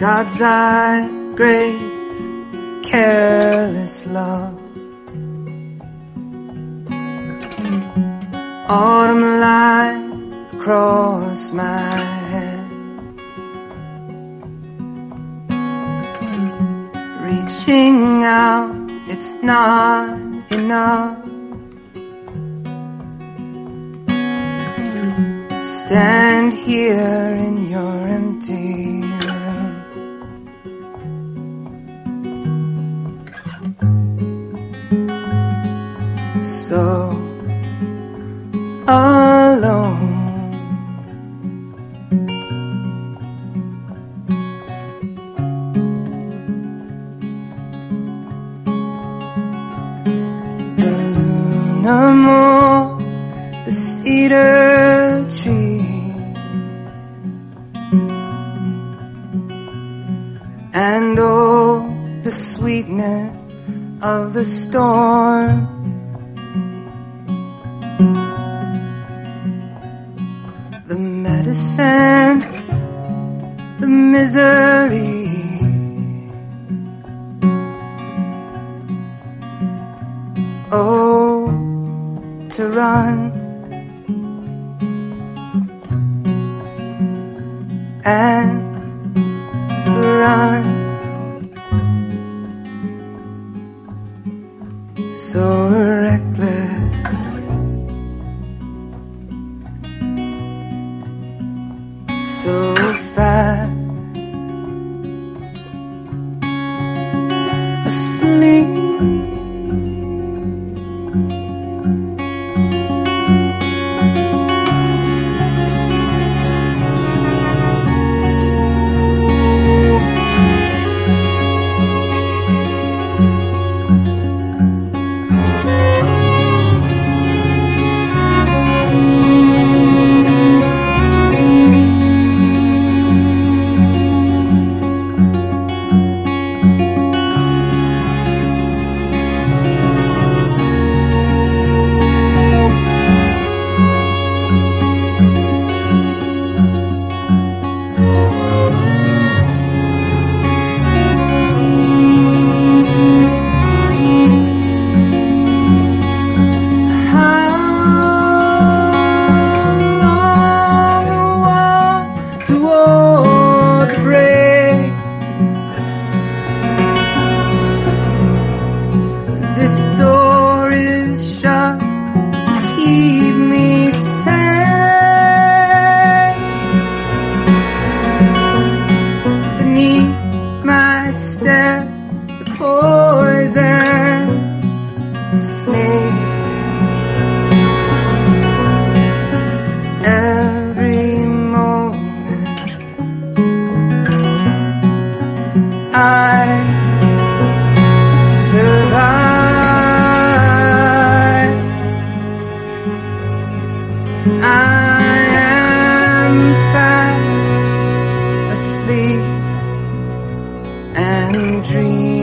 God's eye, grace, careless love. Autumn light across my head, reaching out, it's not enough. Stand here in your empty room, so alone. The lunar moon, the cedar tree, and oh, the sweetness of the storm. The medicine, the misery, oh, to run and run, so reckless, so fast, asleep. This door is shut to keep me safe. Beneath my step, the poison snake. Every moment I survive. I am fast asleep and dreaming.